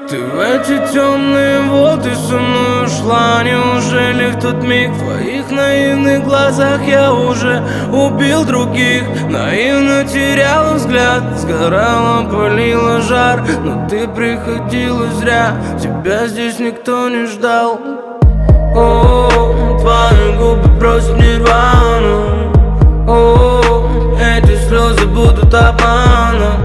Ты в эти темные воды со мной ушла. Неужели в тот миг в твоих наивных глазах я уже убил других? Наивно теряла взгляд, сгорала, палила жар. Но ты приходила зря, тебя здесь никто не ждал. О, твои губы просят нирвану. О, эти слезы будут обманом.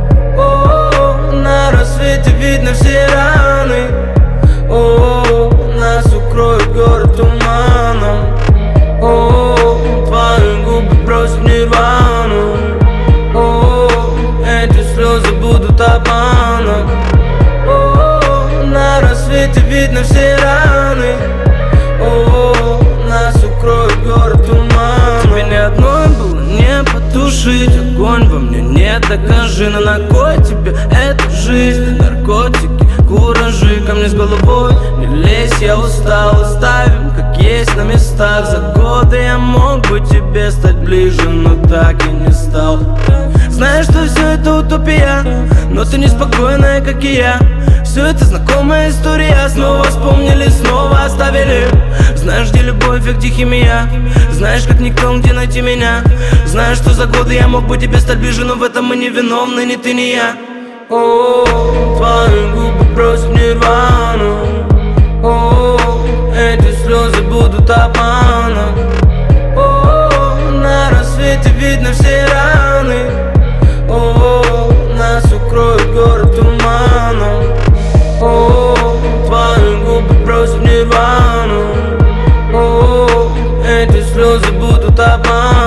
На рассвете видно все раны. О, нас укроет город туманом. О, твои губы просят нирвану. О, эти слезы будут обманом. О, на рассвете видно все раны. О, нас укроет город туманом. Тебе ни одной было не потушить огонь во мне, не докажи. Но на кой тебе эта жизнь? Наркотики, куражи, ко мне с головой не лезь, я устал. Оставим как есть на местах. За годы я мог бы тебе стать ближе, но так и не стал. Знаешь, что все это утопия, но ты неспокойная, как и я. Все это знакомая история. Снова вспомнили, снова оставили. Знаешь, где любовь, а где химия. Знаешь, как никто, где найти меня. Знаешь, что за годы я мог бы тебе стать ближе, но в этом мы не виновны, ни ты, ни я. О, твои губы просят нирвану. О, эти слезы будут обманом. О, на рассвете видно все раны. О, нас укроет город туманом. О, твои губы просят нирвану. О, эти слезы будут обманом.